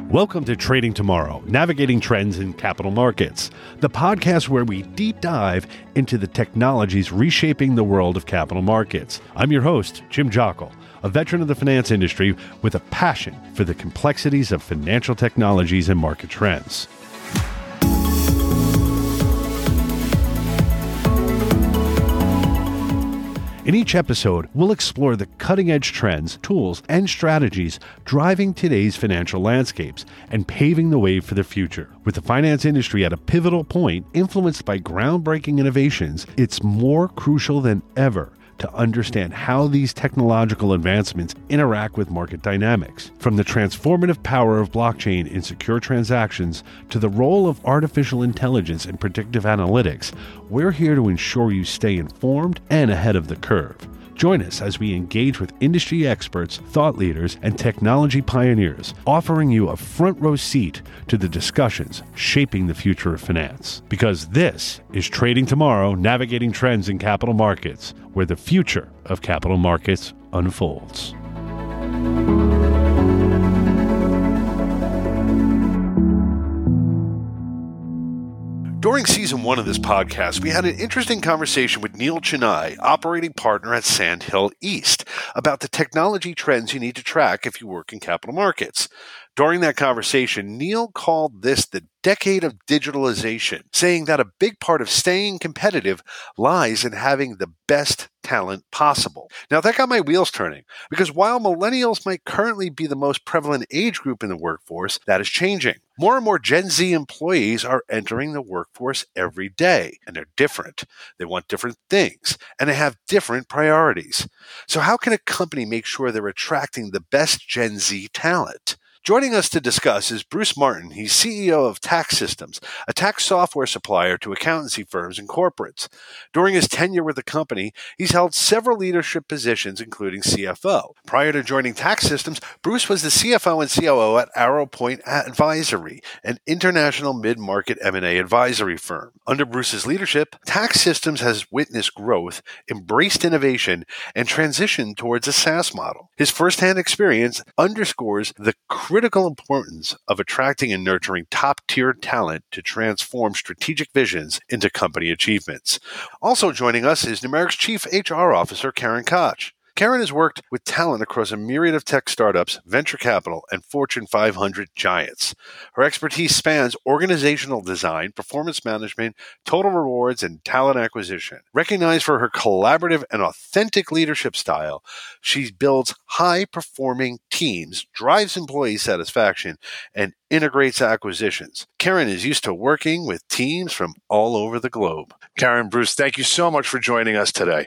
Welcome to Trading Tomorrow, Navigating Trends in Capital Markets, the podcast where we deep dive into the technologies reshaping the world of capital markets. I'm your host, Jim Jockle, a veteran of the finance industry with a passion for the complexities of financial technologies and market trends. In each episode, we'll explore the cutting-edge trends, tools, and strategies driving today's financial landscapes and paving the way for the future. With the finance industry at a pivotal point, influenced by groundbreaking innovations, it's more crucial than ever to understand how these technological advancements interact with market dynamics. From the transformative power of blockchain in secure transactions to the role of artificial intelligence in predictive analytics, we're here to ensure you stay informed and ahead of the curve. Join us as we engage with industry experts, thought leaders, and technology pioneers, offering you a front row seat to the discussions shaping the future of finance. Because this is Trading Tomorrow, Navigating Trends in Capital Markets, where the future of capital markets unfolds. During season 1 of this podcast, we had an interesting conversation with Neil Chennai, operating partner at Sandhill East, about the technology trends you need to track if you work in capital markets. During that conversation, Neil called this the decade of digitalization, saying that a big part of staying competitive lies in having the best talent possible. Now, that got my wheels turning, because while millennials might currently be the most prevalent age group in the workforce, that is changing. More and more Gen Z employees are entering the workforce every day, and they're different. They want different things, and they have different priorities. So how can a company make sure they're attracting the best Gen Z talent? Joining us to discuss is Bruce Martin. He's CEO of Tax Systems, a tax software supplier to accountancy firms and corporates. During his tenure with the company, he's held several leadership positions, including CFO. Prior to joining Tax Systems, Bruce was the CFO and COO at Arrowpoint Advisory, an international mid-market M&A advisory firm. Under Bruce's leadership, Tax Systems has witnessed growth, embraced innovation, and transitioned towards a SaaS model. His firsthand experience underscores the critical importance of attracting and nurturing top-tier talent to transform strategic visions into company achievements. Also joining us is Numeric's Chief HR Officer, Karen Koch. Karen has worked with talent across a myriad of tech startups, venture capital, and Fortune 500 giants. Her expertise spans organizational design, performance management, total rewards, and talent acquisition. Recognized for her collaborative and authentic leadership style, she builds high-performing teams, drives employee satisfaction, and integrates acquisitions. Karen is used to working with teams from all over the globe. Karen, Bruce, thank you so much for joining us today.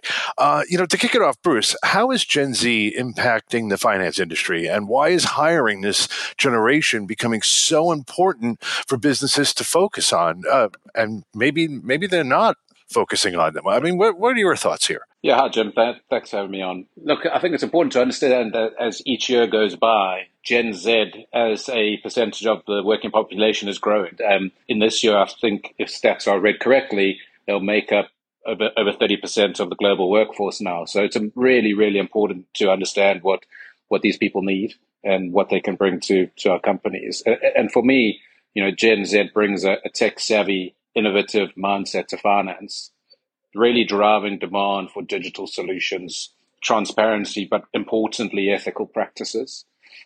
To kick it off, Bruce, how is Gen Z impacting the finance industry, and why is hiring this generation becoming so important for businesses to focus on? And maybe they're not focusing on them. I mean, what are your thoughts here? Yeah, hi, Jim. Thanks for having me on. Look, I think it's important to understand that as each year goes by, Gen Z as a percentage of the working population is growing. In this year, I think if stats are read correctly, they'll make up over 30% of the global workforce now. So it's really, really important to understand what these people need and what they can bring to our companies. And for me, Gen Z brings a tech-savvy, innovative mindset to finance, really driving demand for digital solutions, transparency, but importantly, ethical practices.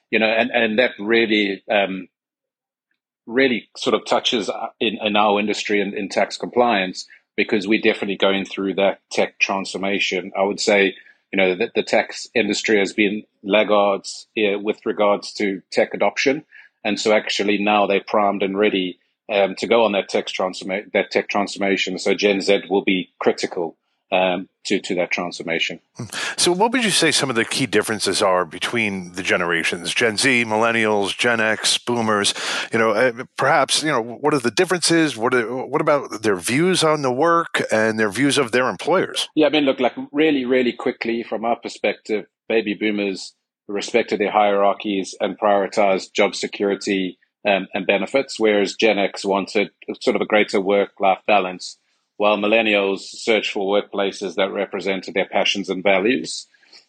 And that really sort of touches in our industry and in tax compliance, because we're definitely going through that tech transformation. I would say, that the tax industry has been laggards with regards to tech adoption. And so actually now they're primed and ready to go on that tech transformation. So Gen Z will be critical to that transformation. So what would you say some of the key differences are between the generations, Gen Z, millennials, Gen X, boomers? Perhaps, what are the differences? What about their views on the work and their views of their employers? Yeah, I mean, look, like really, really quickly from our perspective, baby boomers respected their hierarchies and prioritized job security and benefits, whereas Gen X wanted sort of a greater work-life balance, while millennials search for workplaces that represented their passions and values.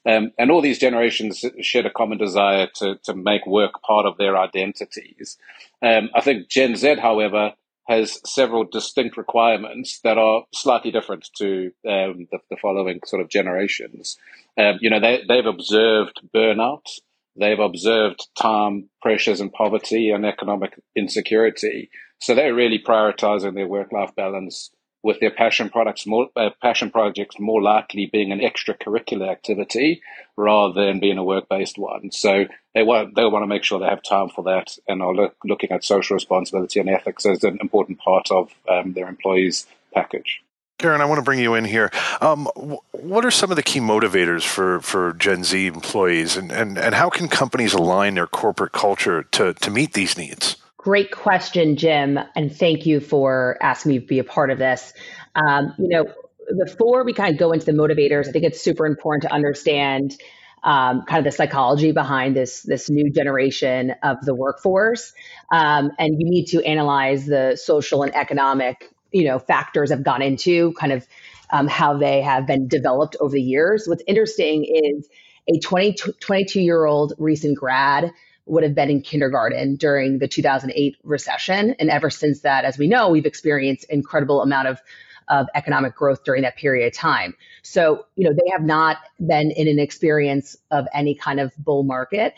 And all these generations share a common desire to make work part of their identities. I think Gen Z, however, has several distinct requirements that are slightly different to the following sort of generations. They've observed burnout, they've observed time pressures and poverty and economic insecurity. So they're really prioritizing their work-life balance with their passion projects more likely being an extracurricular activity rather than being a work-based one. So they want to make sure they have time for that, and are looking at social responsibility and ethics as an important part of their employees' package. Karen, I want to bring you in here. What are some of the key motivators for Gen Z employees, and how can companies align their corporate culture to meet these needs? Great question, Jim, and thank you for asking me to be a part of this. Before we kind of go into the motivators, I think it's super important to understand kind of the psychology behind this new generation of the workforce, and you need to analyze the social and economic factors have gone into kind of how they have been developed over the years. What's interesting is a 22-year-old recent grad would have been in kindergarten during the 2008 recession. And ever since that, as we know, we've experienced incredible amount of economic growth during that period of time. So, they have not been in an experience of any kind of bull market,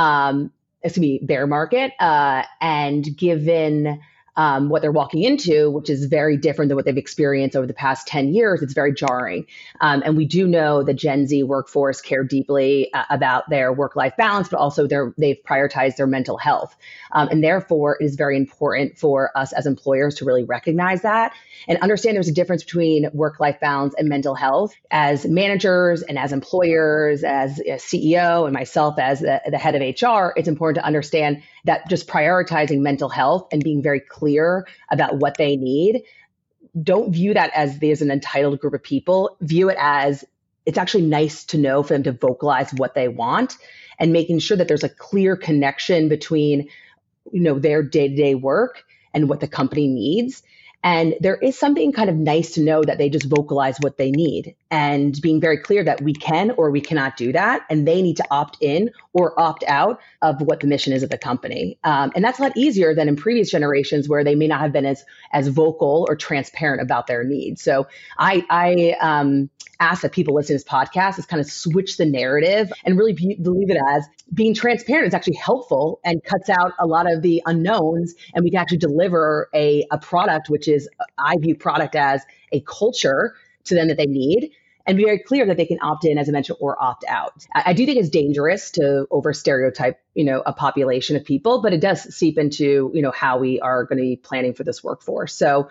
bear market. And given what they're walking into, which is very different than what they've experienced over the past 10 years, it's very jarring. And we do know the Gen Z workforce care deeply about their work-life balance, but also they've prioritized their mental health. And therefore, it is very important for us as employers to really recognize that and understand there's a difference between work-life balance and mental health. As managers and as employers, as a CEO and myself as the head of HR, it's important to understand that just prioritizing mental health and being very clear about what they need, don't view that as there's an entitled group of people. View it as it's actually nice to know for them to vocalize what they want, and making sure that there's a clear connection between their day-to-day work and what the company needs. And there is something kind of nice to know that they just vocalize what they need, and being very clear that we can or we cannot do that. And they need to opt in or opt out of what the mission is of the company. And that's a lot easier than in previous generations where they may not have been as vocal or transparent about their needs. So I ask that people listen to this podcast is kind of switch the narrative and really believe it as being transparent is actually helpful and cuts out a lot of the unknowns. And we can actually deliver a product, which is, I view product as a culture to them that they need, and be very clear that they can opt in, as I mentioned, or opt out. I do think it's dangerous to over stereotype, a population of people, but it does seep into, how we are going to be planning for this workforce. So,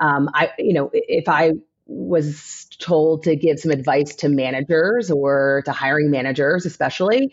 if I was told to give some advice to managers or to hiring managers, especially,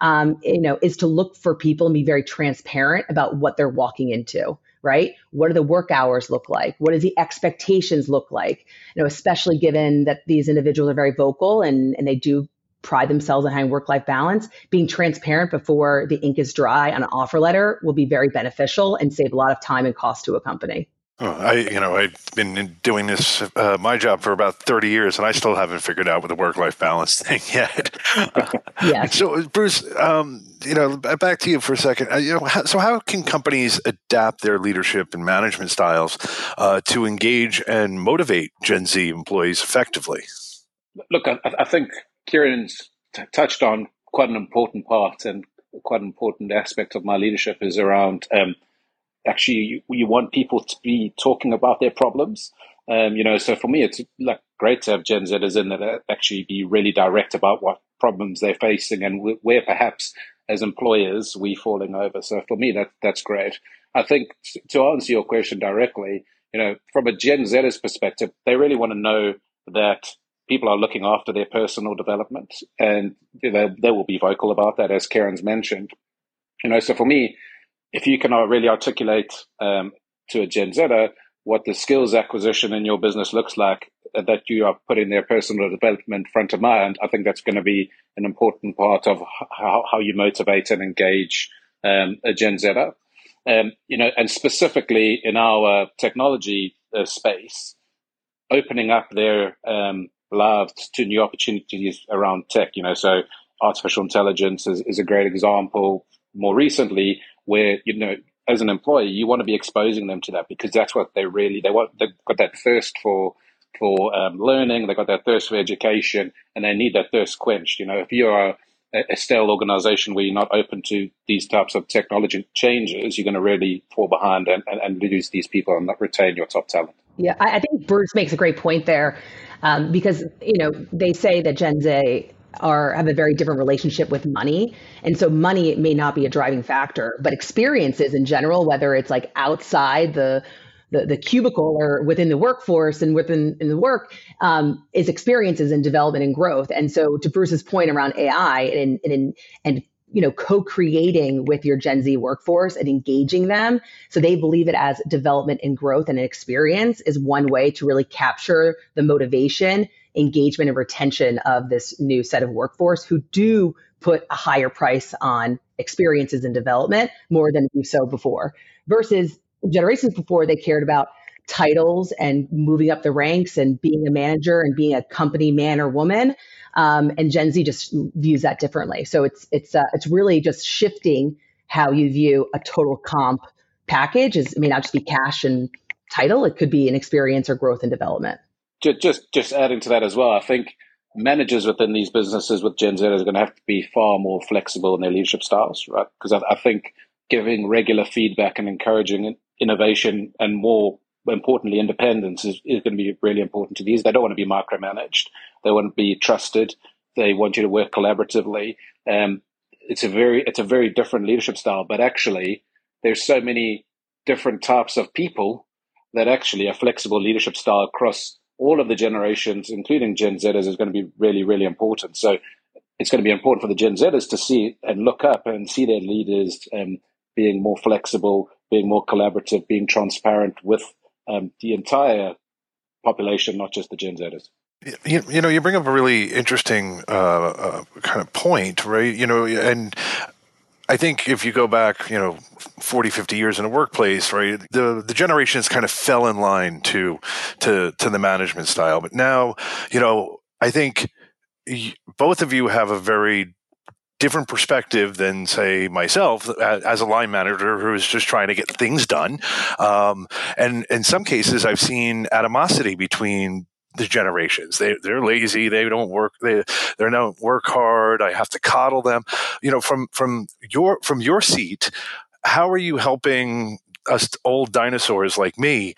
is to look for people and be very transparent about what they're walking into. Right? What do the work hours look like? What does the expectations look like? Especially given that these individuals are very vocal and they do pride themselves on having work-life balance, being transparent before the ink is dry on an offer letter will be very beneficial and save a lot of time and cost to a company. Oh, I've been doing this, my job for about 30 years, and I still haven't figured out what the work-life balance thing yet. Yes. So, Bruce, back to you for a second. So how can companies adapt their leadership and management styles to engage and motivate Gen Z employees effectively? Look, I think Kieran's touched on quite an important part and quite an important aspect of my leadership is around actually you want people to be talking about their problems. So for me, it's like great to have Gen Zers in that actually be really direct about what problems they're facing and where perhaps as employers we're falling over. So for me, that's great. I think to answer your question directly, from a Gen Zers perspective, they really want to know that people are looking after their personal development, and they will be vocal about that, as Karen's mentioned. So for me, if you can really articulate to a Gen Zer what the skills acquisition in your business looks like, that you are putting their personal development front of mind, I think that's going to be an important part of how you motivate and engage a Gen Zer. And specifically in our technology space, opening up their lives to new opportunities around tech. So artificial intelligence is a great example. More recently, where as an employee, you want to be exposing them to that because that's what they want. They've got that thirst for learning. They've got that thirst for education, and they need that thirst quenched. If you are a stale organization where you're not open to these types of technology changes, you're going to really fall behind and lose these people and not retain your top talent. Yeah, I think Bruce makes a great point there, because they say that Gen Z have a very different relationship with money, and so money may not be a driving factor, but experiences in general, whether it's like outside the cubicle or within the workforce and in the work, is experiences and development and growth. And so, to Bruce's point around AI and co-creating with your Gen Z workforce and engaging them so they believe it as development and growth and an experience is one way to really capture the motivation, engagement, and retention of this new set of workforce who do put a higher price on experiences and development more than we so before, versus generations before. They cared about titles and moving up the ranks and being a manager and being a company man or woman. And Gen Z just views that differently. So it's really just shifting how you view a total comp package. It may not just be cash and title. It could be an experience or growth and development. Just adding to that as well, I think managers within these businesses with Gen Z is going to have to be far more flexible in their leadership styles, right? Because I think giving regular feedback and encouraging innovation and, more importantly, independence is going to be really important to these. They don't want to be micromanaged. They want to be trusted. They want you to work collaboratively. It's a very different leadership style, but actually there's so many different types of people that actually a flexible leadership style across all of the generations, including Gen Zers, is going to be really, really important. So it's going to be important for the Gen Zers to see and look up and see their leaders being more flexible, being more collaborative, being transparent with the entire population, not just the Gen Zers. You bring up a really interesting kind of point, right? And I think if you go back, 40, 50 years in a workplace, right, the generations kind of fell in line to the management style. But now, I think both of you have a very different perspective than, say, myself as a line manager who is just trying to get things done. And in some cases, I've seen animosity between the generations. They're lazy. They don't work. They don't work hard. I have to coddle them. From your seat, how are you helping us old dinosaurs like me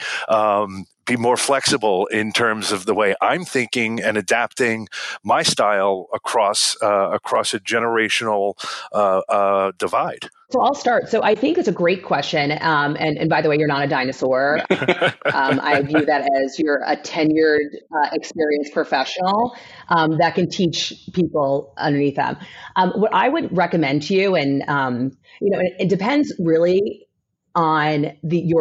be more flexible in terms of the way I'm thinking and adapting my style across a generational divide? So I'll start. So I think it's a great question. And by the way, you're not a dinosaur. I view that as you're a tenured, experienced professional that can teach people underneath them. What I would recommend to you, and it depends really on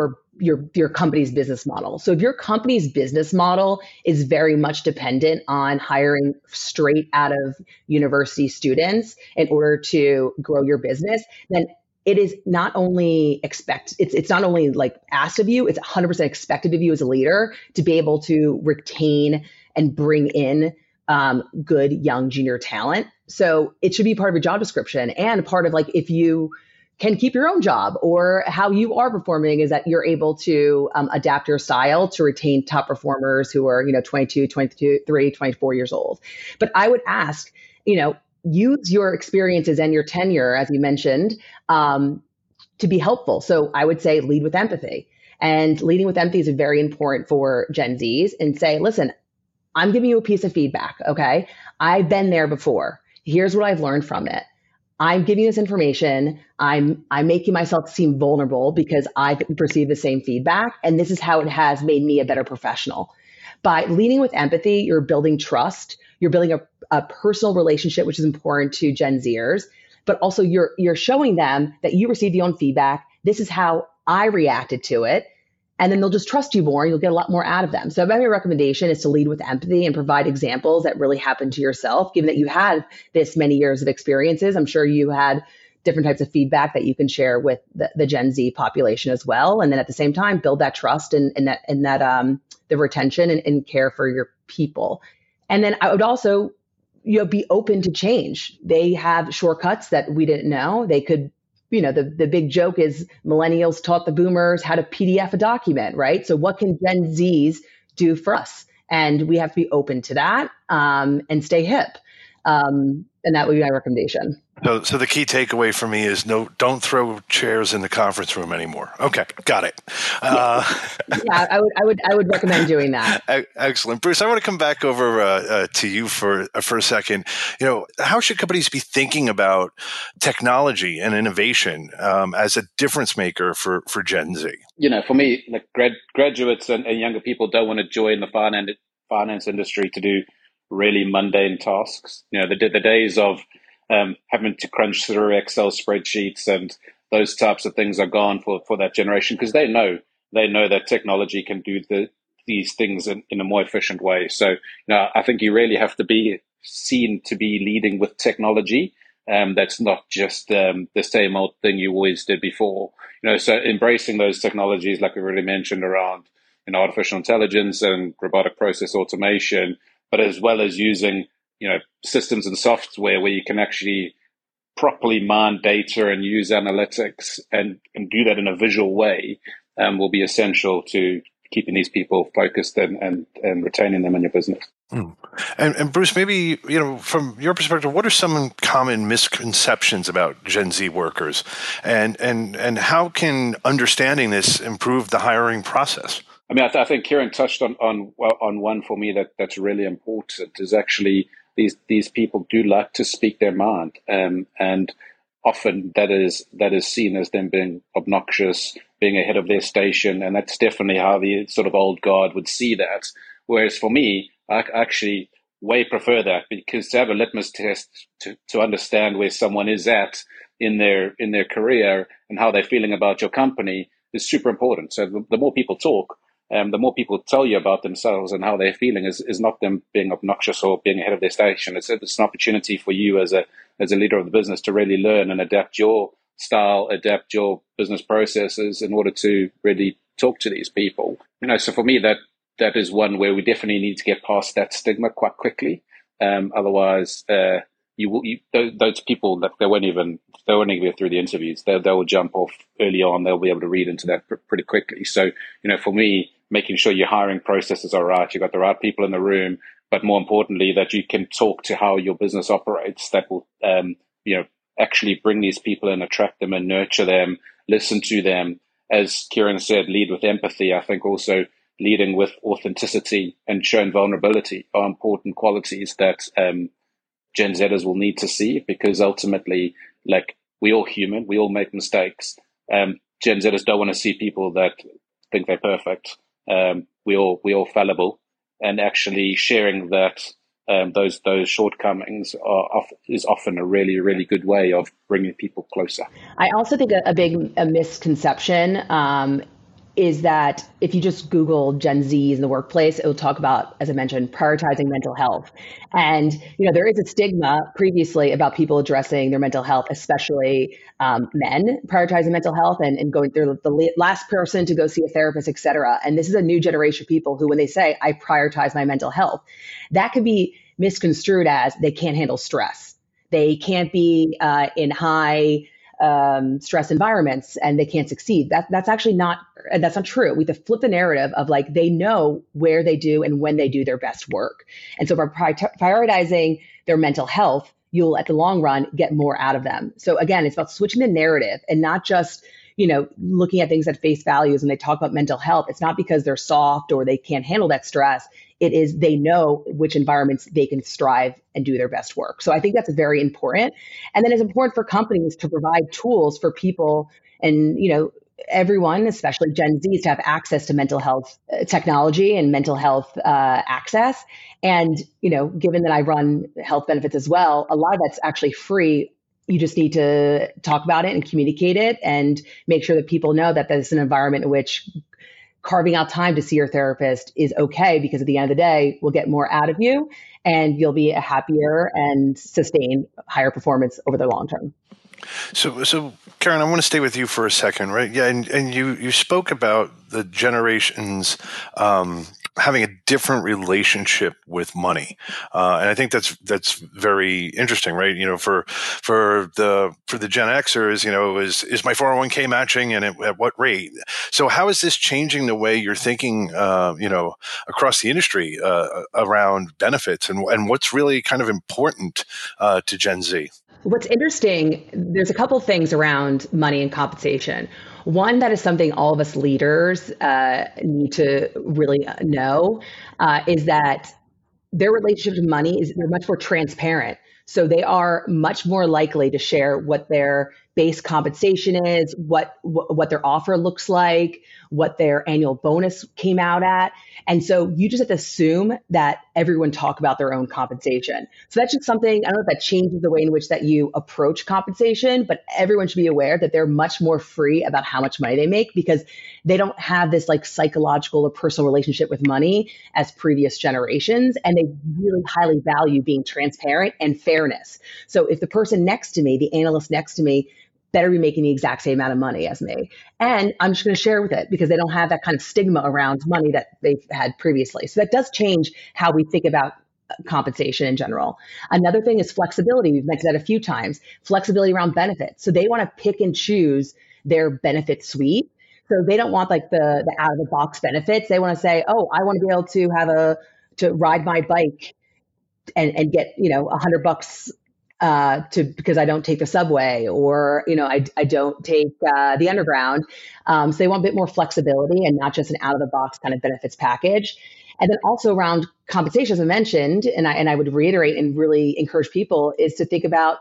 your company's business model. So if your company's business model is very much dependent on hiring straight out of university students in order to grow your business, then it is not only it's not only like asked of you, it's 100% expected of you as a leader to be able to retain and bring in good young junior talent. So it should be part of your job description, and part of like if you can keep your own job or how you are performing is that you're able to adapt your style to retain top performers who are 22, 23, 24 years old. But I would ask, use your experiences and your tenure, as you mentioned, to be helpful. So I would say lead with empathy. And leading with empathy is very important for Gen Zs, and say, listen, I'm giving you a piece of feedback, okay? I've been there before. Here's what I've learned from it. I'm giving you this information. I'm making myself seem vulnerable because I've received the same feedback. And this is how it has made me a better professional. By leading with empathy, you're building trust. You're building a personal relationship, which is important to Gen Zers. But also you're showing them that you received your own feedback. This is how I reacted to it. And then they'll just trust you more and you'll get a lot more out of them. So my recommendation is to lead with empathy and provide examples that really happened to yourself, given that you had this many years of experiences. I'm sure you had different types of feedback that you can share with the Gen Z population as well. And then at the same time, build that trust and that the retention and care for your people. And then I would also, be open to change. They have shortcuts that we didn't know. They could, the big joke is millennials taught the boomers how to PDF a document, right? So what can Gen Zs do for us? And we have to be open to that and stay hip. And that would be my recommendation. So the key takeaway for me is don't throw chairs in the conference room anymore. Okay, got it. Yeah, I would recommend doing that. Excellent, Bruce. I want to come back over to you for a second. How should companies be thinking about technology and innovation as a difference maker for Gen Z? For me, like graduates and younger people don't want to join the finance industry to do really mundane tasks. The days of having to crunch through Excel spreadsheets and those types of things are gone for that generation, because they know that technology can do these things in a more efficient way. So I think you really have to be seen to be leading with technology. That's not just the same old thing you always did before. So embracing those technologies, like we already mentioned, around artificial intelligence and robotic process automation, but as well as using systems and software where you can actually properly mine data and use analytics and do that in a visual way, will be essential to keeping these people focused and retaining them in your business. And Bruce, maybe, from your perspective, what are some common misconceptions about Gen Z workers, and how can understanding this improve the hiring process? I mean, I think Kieran touched on one for me that's really important, is actually these people do like to speak their mind, and often that is seen as them being obnoxious, being ahead of their station, and that's definitely how the sort of old guard would see that. Whereas for me, I actually way prefer that, because to have a litmus test to understand where someone is at in their career and how they're feeling about your company is super important. So the more people talk, the more people tell you about themselves and how they're feeling, is not them being obnoxious or being ahead of their station. It's an opportunity for you as a leader of the business to really learn and adapt your style, adapt your business processes in order to really talk to these people. So for me, that is one where we definitely need to get past that stigma quite quickly. Otherwise, those people that they won't even get through the interviews. They will jump off early on. They'll be able to read into that pretty quickly. So for me, making sure your hiring processes are right, you've got the right people in the room, but more importantly, that you can talk to how your business operates. That will actually bring these people and attract them and nurture them, listen to them. As Kieran said, lead with empathy. I think also leading with authenticity and showing vulnerability are important qualities that Gen Zers will need to see, because ultimately, like, we're all human, we all make mistakes. Gen Zers don't want to see people that think they're perfect. We all fallible, and actually sharing that those shortcomings is often a really, really good way of bringing people closer. I also think a misconception is that if you just Google Gen Zs in the workplace, it will talk about, as I mentioned, prioritizing mental health. And, there is a stigma previously about people addressing their mental health, especially men prioritizing mental health and going through the last person to go see a therapist, et cetera. And this is a new generation of people who, when they say, I prioritize my mental health, that could be misconstrued as they can't handle stress. They can't be in high stress environments and they can't succeed. That's actually not true. We have to flip the narrative of, like, they know where they do and when they do their best work. And so by prioritizing their mental health, you'll at the long run get more out of them. So again, it's about switching the narrative and not just, looking at things at face values. When they talk about mental health, it's not because they're soft or they can't handle that stress. It is they know which environments they can strive and do their best work. So I think that's very important. And then it's important for companies to provide tools for people and, everyone, especially Gen Zs, to have access to mental health technology and mental health access. And, given that I run health benefits as well, a lot of that's actually free. You just need to talk about it and communicate it and make sure that people know that there's an environment in which carving out time to see your therapist is okay, because at the end of the day, we'll get more out of you and you'll be a happier and sustain higher performance over the long term. So Karen, I want to stay with you for a second, right? Yeah, and you spoke about the generations having a different relationship with money, and I think that's very interesting, right? For the Gen Xers, is my 401k matching, and at what rate? So how is this changing the way you're thinking, across the industry around benefits, and what's really kind of important to Gen Z? What's interesting, there's a couple things around money and compensation. One that is something all of us leaders need to really know is that their relationship to money is they're much more transparent. So they are much more likely to share what their base compensation is, what their offer looks like, what their annual bonus came out at. And so you just have to assume that everyone talk about their own compensation. So that's just something, I don't know if that changes the way in which that you approach compensation, but everyone should be aware that they're much more free about how much money they make because they don't have this like psychological or personal relationship with money as previous generations. And they really highly value being transparent and fairness. So if the person next to me, the analyst next to me, better be making the exact same amount of money as me. And I'm just going to share with it because they don't have that kind of stigma around money that they've had previously. So that does change how we think about compensation in general. Another thing is flexibility. We've mentioned that a few times, flexibility around benefits. So they want to pick and choose their benefit suite. So they don't want like the out of the box benefits. They want to say, oh, I want to be able to to ride my bike and get, $100 because I don't take the subway or, I don't take the underground. So they want a bit more flexibility and not just an out of the box kind of benefits package. And then also around compensation, as I mentioned, and I would reiterate and really encourage people is to think about,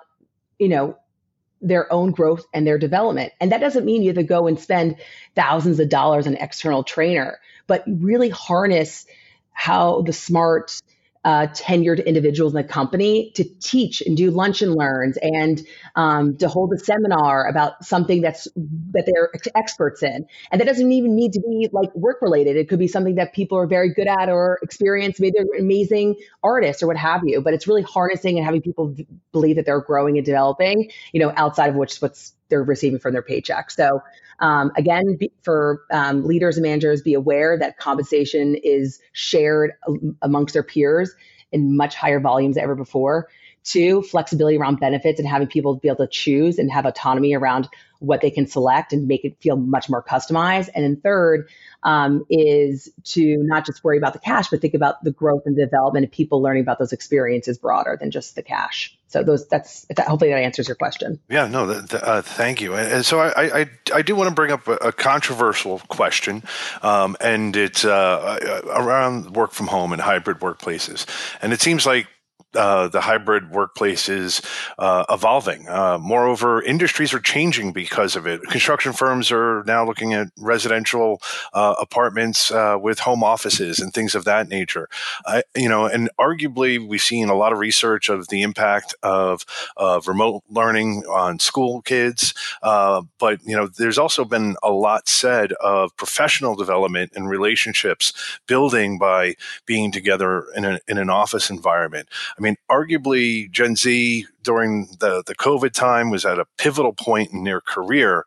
their own growth and their development. And that doesn't mean you have to go and spend thousands of dollars on an external trainer, but really harness how the smart tenured individuals in the company to teach and do lunch and learns and to hold a seminar about something that they're experts in. And that doesn't even need to be like work related. It could be something that people are very good at or experience. Maybe they're amazing artists or what have you. But it's really harnessing and having people believe that they're growing and developing, outside of what's they're receiving from their paycheck. So again, for leaders and managers, be aware that compensation is shared amongst their peers in much higher volumes than ever before. Two, flexibility around benefits and having people be able to choose and have autonomy around what they can select and make it feel much more customized. And then third is to not just worry about the cash, but think about the growth and development of people learning about those experiences broader than just the cash. So hopefully that answers your question. Yeah, no, thank you. And so I do want to bring up a controversial question, and it's around work from home and hybrid workplaces. And it seems like the hybrid workplace is evolving. Moreover, industries are changing because of it. Construction firms are now looking at residential apartments with home offices and things of that nature. And arguably, we've seen a lot of research of the impact of remote learning on school kids. But there's also been a lot said of professional development and relationships building by being together in an office environment. I mean, arguably, Gen Z during the COVID time was at a pivotal point in their career.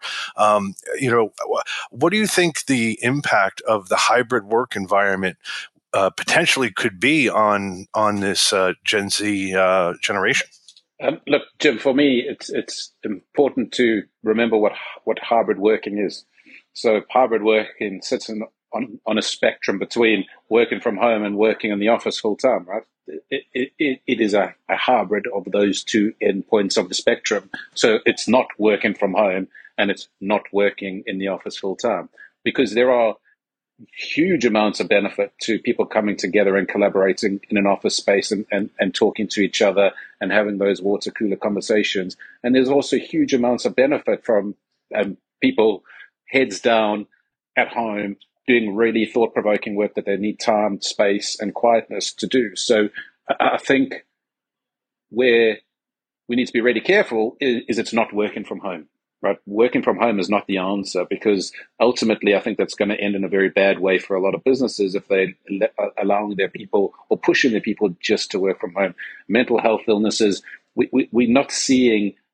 What do you think the impact of the hybrid work environment potentially could be on this Gen Z generation? Look, Jim, for me, it's important to remember what hybrid working is. So hybrid working sits on a spectrum between working from home and working in the office full time, right? It is a hybrid of those two endpoints of the spectrum. So it's not working from home and it's not working in the office full time, because there are huge amounts of benefit to people coming together and collaborating in an office space and talking to each other and having those water cooler conversations. And there's also huge amounts of benefit from people heads down at home doing really thought-provoking work that they need time, space, and quietness to do. So I think where we need to be really careful is it's not working from home, right? Working from home is not the answer, because ultimately I think that's going to end in a very bad way for a lot of businesses if they're allowing their people or pushing their people just to work from home. Mental health illnesses, we're not seeing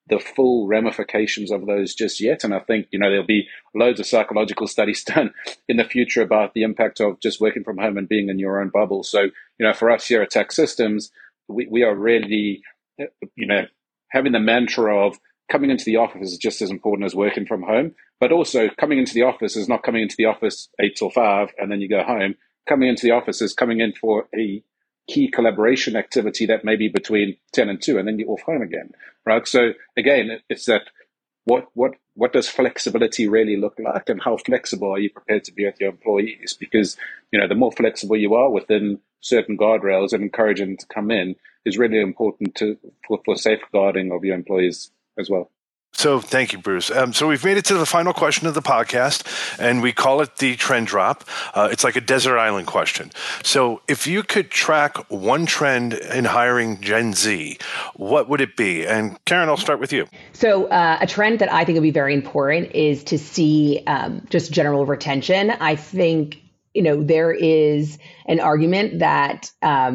the full ramifications of those just yet. And I think, there'll be loads of psychological studies done in the future about the impact of just working from home and being in your own bubble. So, for us here at Tax Systems, we are really, having the mantra of coming into the office is just as important as working from home. But also coming into the office is not coming into the office 8 till 5 and then you go home. Coming into the office is coming in for a key collaboration activity that may be between 10 and 2, and then you're off home again, right? So again, it's that what does flexibility really look like, and how flexible are you prepared to be with your employees? Because, the more flexible you are within certain guardrails and encouraging them to come in is really important for safeguarding of your employees as well. So thank you, Bruce. So we've made it to the final question of the podcast, and we call it the trend drop. It's like a desert island question. So if you could track one trend in hiring Gen Z, what would it be? And Karen, I'll start with you. So a trend that I think would be very important is to see just general retention. I think, there is an argument that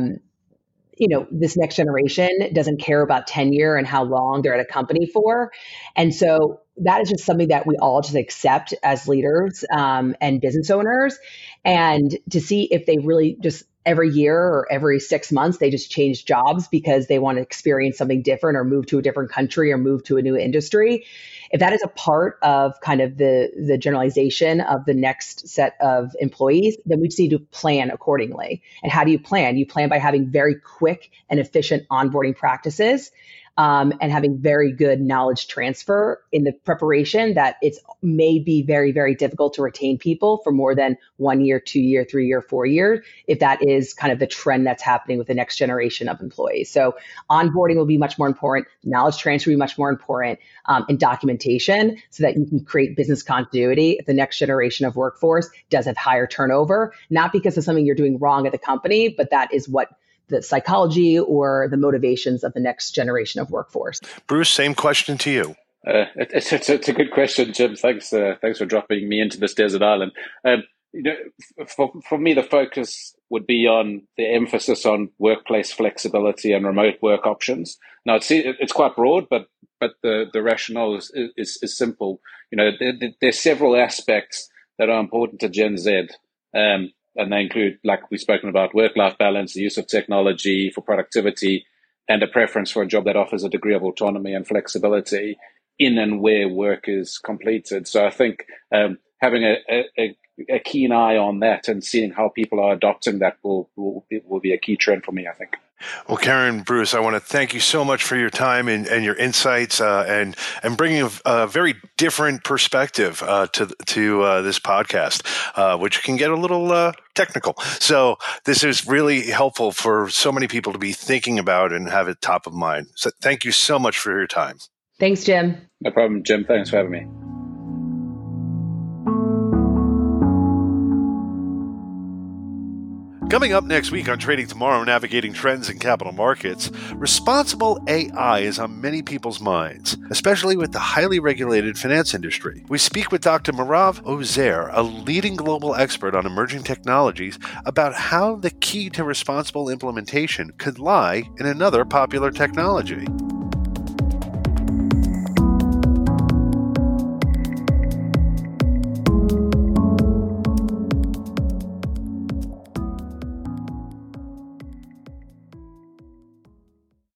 this next generation doesn't care about tenure and how long they're at a company for. And so that is just something that we all just accept as leaders and business owners. And to see if they really just every year or every 6 months, they just change jobs because they want to experience something different or move to a different country or move to a new industry. If that is a part of kind of the generalization of the next set of employees, then we just need to plan accordingly. And how do you plan? You plan by having very quick and efficient onboarding practices and having very good knowledge transfer in the preparation that it's may be very, very difficult to retain people for more than 1 year, 2 year, 3 year, 4 years, if that is kind of the trend that's happening with the next generation of employees. So onboarding will be much more important, knowledge transfer will be much more important, and documentation so that you can create business continuity if the next generation of workforce does have higher turnover, not because of something you're doing wrong at the company, but that is what the psychology or the motivations of the next generation of workforce. Bruce, same question to you. It's a good question, Jim. Thanks for dropping me into this desert island. For me, the focus would be on the emphasis on workplace flexibility and remote work options. Now, it's quite broad, but the rationale is simple. There's several aspects that are important to Gen Z. And they include, like we've spoken about, work-life balance, the use of technology for productivity, and a preference for a job that offers a degree of autonomy and flexibility in and where work is completed. So I think having a keen eye on that and seeing how people are adopting that will be a key trend for me, I think. Well, Karen, Bruce, I want to thank you so much for your time and your insights and bringing a very different perspective to this podcast, which can get a little technical. So this is really helpful for so many people to be thinking about and have it top of mind. So thank you so much for your time. Thanks, Jim. No problem, Jim. Thanks for having me. Coming up next week on Trading Tomorrow, Navigating Trends in Capital Markets, responsible AI is on many people's minds, especially with the highly regulated finance industry. We speak with Dr. Merav Ozer, a leading global expert on emerging technologies, about how the key to responsible implementation could lie in another popular technology.